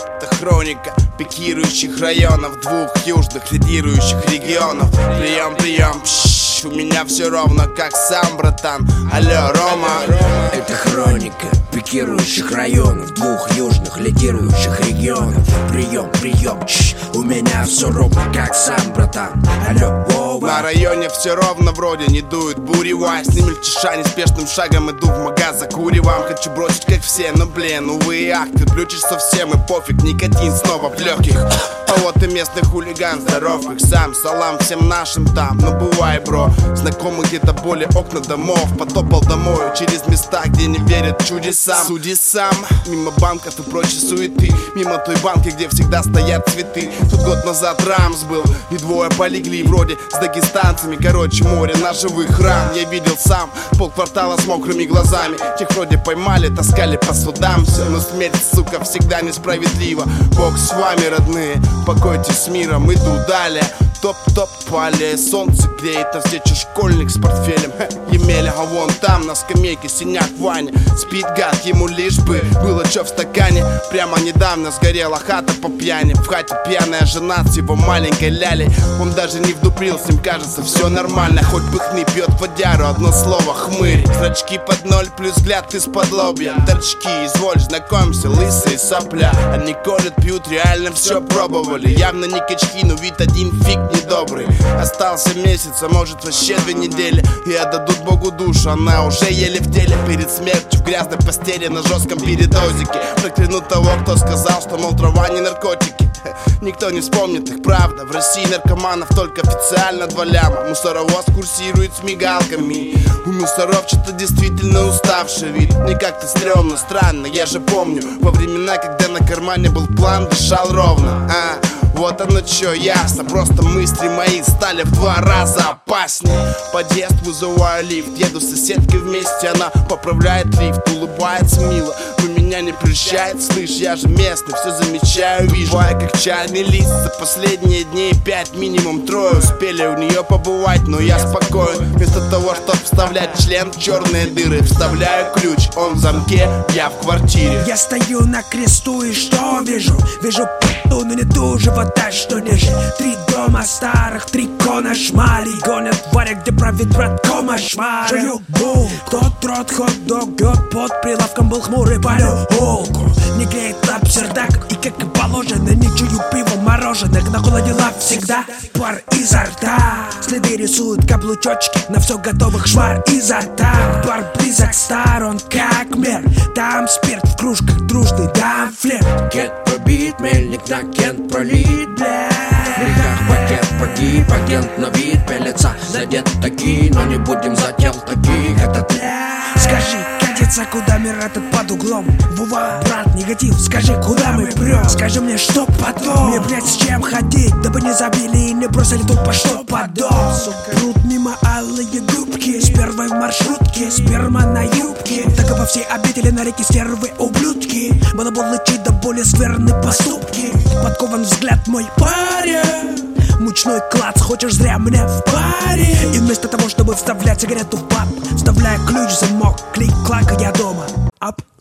Это хроника пикирующих районов, двух южных лидирующих регионов. Прием, прием, у меня все ровно, как сам, братан. Алло, Рома. Это хроника пикирующих районов, двух южных лидирующих регионов. Прием, прием, у меня все ровно, как сам, братан. Алло, Вова. На районе все ровно, вроде не дует буревая. С ними мельчиша неспешным шагом иду в магаз за куревом. Хочу бросить, как все, но блин, увы и ах. Ты включишь совсем и пофиг, никотин снова в легких. А вот и местный хулиган, здоров их сам. Салам всем нашим там, ну бывай, бро. Знакомый где-то более окна домов. Потопал домой через места, где не верят чудесам. Суди сам, мимо банков и прочей суеты. Мимо той банки, где всегда стоят цветы. Тут год назад Рамс был, и двое полегли вроде с дагестанцами. Короче, море на живых ран. Я видел сам полквартала с мокрыми глазами. Тех вроде поймали, таскали по судам. Все, но смерть, сука, всегда несправедлива. Бог с вами, родные, покойтесь с миром, иду далее. Топ-топ по аллее, солнце греет, а встречу школьник с портфелем Емеля, а вон там на скамейке синяк Ваня. Спит гад, ему лишь бы было чё в стакане. Прямо недавно сгорела хата по пьяни. В хате пьяная жена с его маленькой лялей. Он даже не вдуплился, им кажется все нормально. Хоть пыхни, пьет водяру, одно слово хмырь. Зрачки под ноль, плюс взгляд из-под лобья. Торчки, изволь, знакомься, лысые сопля. Они колят, пьют, реально все пробовали. Явно не качки, но вид один фиг недобрый. Остался месяц, а может вообще 2 недели. И отдадут Богу душу, она уже еле в деле. Перед смертью в грязной постели на жестком передозике. Прокляну того, кто сказал, что, мол, трава не наркотики. Никто не вспомнит их, правда. В России наркоманов только официально 2 ляма. Мусоровоз курсирует с мигалками. У мусоров что-то действительно уставший вид. Мне как-то стрёмно, странно, я же помню во времена, когда на кармане был план, дышал ровно. Вот оно чё, ясно. Просто мысли мои стали в 2 раза опаснее. Подъезд, вызываю лифт. Еду с соседкой вместе, она поправляет лифт. Улыбается мило, но меня не прельщает. Слышь, я же местный, все замечаю, вижу. Бываю как чайный лист. За последние дней 5, минимум 3 успели у нее побывать, но я спокоен. Вместо того, чтобы вставлять член в черные дыры, вставляю ключ, он в замке, я в квартире. Я стою на кресту и что вижу? Вижу п***у, но не ту же вода, что ниже. 3 дома старых, 3 кона шмари. Гонят в баре, где правит брат кома шмари. Жую бул, тот рот хот-дог бьет. Под прилавком был хмурый полюбулку. Не греет лапсердак, и как и положено, не чую пива мороженых. На холоде лав всегда пар изо рта. Следы рисуют каблучочки, на все готовых швар изо так. Бар близок, сторон как мир. Там спирт в кружках дружный, там флирт. Кет пробит, мельник на кент пролит, бля. В реках пакет погиб, агент на вид пелится. Задет такие, но не будем зател таких. Это скажи, катится, куда мир этот под углом. Вова, брат, негатив, скажи, куда мы прем. Скажи мне, что потом. Мне, блядь, с чем ходить, дабы не забили и не бросили тут по что подом. Прут мимо алые губки, с первой в маршрутке, сперма на юбке. Так и во всей обители на реке стервы ублюдки. Балабол лечит до боли скверны поступки. Подкован взгляд мой парень. Мучной клац, хочешь зря мне в паре. И вместо того, чтобы вставлять сигарету в пап, вставляя ключ в замок, клик-клак, я дома. Ап.